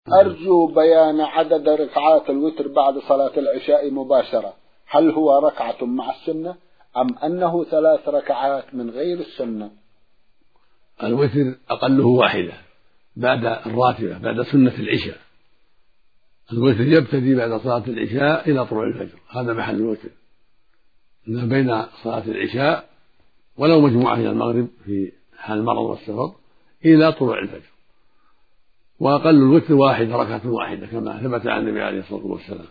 أرجو بيان عدد ركعات الوتر بعد صلاة العشاء مباشرة، هل هو ركعة مع السنة أم أنه 3 ركعات من غير السنة؟ الوتر أقله واحدة بعد الراتبة بعد سنة العشاء. الوتر يبتدي بعد صلاة العشاء إلى طلوع الفجر، هذا محل الوتر، إنه بين صلاة العشاء ولو مجموعة إلى المغرب في حال المرض والسفر إلى طلوع الفجر. وأقل الوتر ركعة واحدة كما ثبت عن النبي عليه الصلاة والسلام،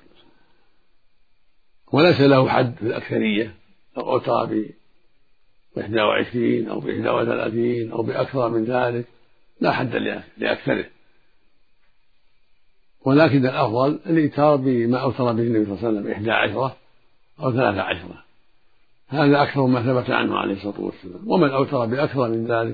وليس له حد في الأكثرية، لو أوتر ب21 أو ب31 أو بأكثر من ذلك لا حد لأكثره، ولكن الأفضل الإيتار بما أوتر به النبي صلى الله عليه وسلم 11 أو 13، هذا أكثر ما ثبت عنه عليه الصلاة والسلام. ومن أوتر بأكثر من ذلك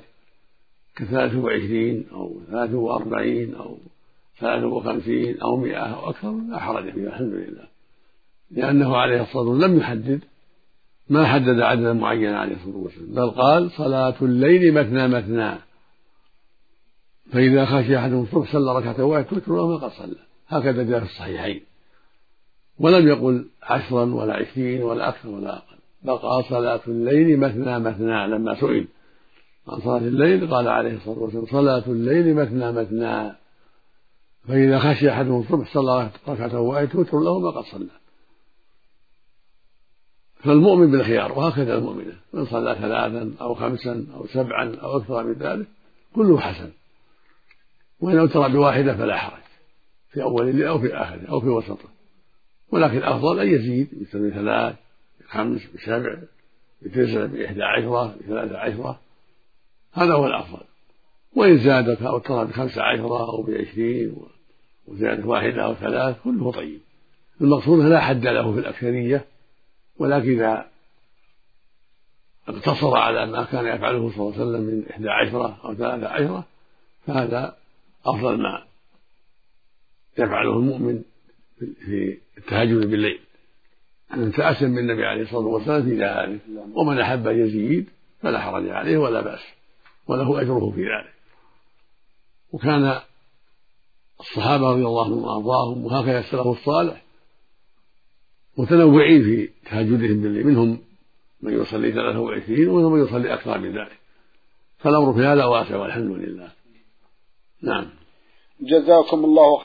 ك23 أو 43 أو 53 أو 100 أو أكثر لا حرج فيه الحمد لله، لأنه عليه الصلاة والسلام لم يحدد، ما حدد عددا معينا عليه الصلاة والسلام، بل قال صلاة الليل مثنى مثنى، فإذا خشي أحدهم الصبح صلى ركعة واحدة توتر له ما قد صلى، هكذا جاء في الصحيحين. ولم يقل 10 ولا 20 ولا أكثر ولا أقل، بل قال صلاة الليل مثنى مثنى. لما سئل عن صلاة الليل قال عليه الصلاة والسلام صلاة الليل مثنى مثنى، فإذا خشي أحدهم الصبح صلى ركعة واحدة توتر له ما قد صلى. فالمؤمن بالخيار، وهكذا المؤمنة، من صلى 3 أو 5 أو 7 أو أكثر من ذلك كله حسن، وإن أوتر بواحدة فلا حرج في أول الليل أو في آخره أو في وسطه، ولكن الأفضل أن يزيد مثل 3 ب5 ب7 ب9 ب11 ب13، هذا هو الأفضل. وإن زاد فأوتر ب15 أو ب20 وزادت 1 أو 3 كله طيب. المقصود لا حد له في الأكثرية، ولكن إذا اقتصر على ما كان يفعله صلى الله عليه وسلم من 11 أو 13 فهذا أفضل ما يفعله المؤمن في التهجد بالليل، أن تأسم بالنبي عليه الصلاة والسلام في ذلك. ومن أحب أن يزيد فلا حرج عليه ولا بأس، وله أجره في ذلك. وكان الصحابة رضي الله عنهم وأرضاهم وهكذا السلف الصالح متنوعين في تهجدهم بالليل، منهم من يصلي 23 ومنهم من يصلي أكثر من ذلك، فالأمر في هذا واسع والحمد لله. نعم. جزاكم الله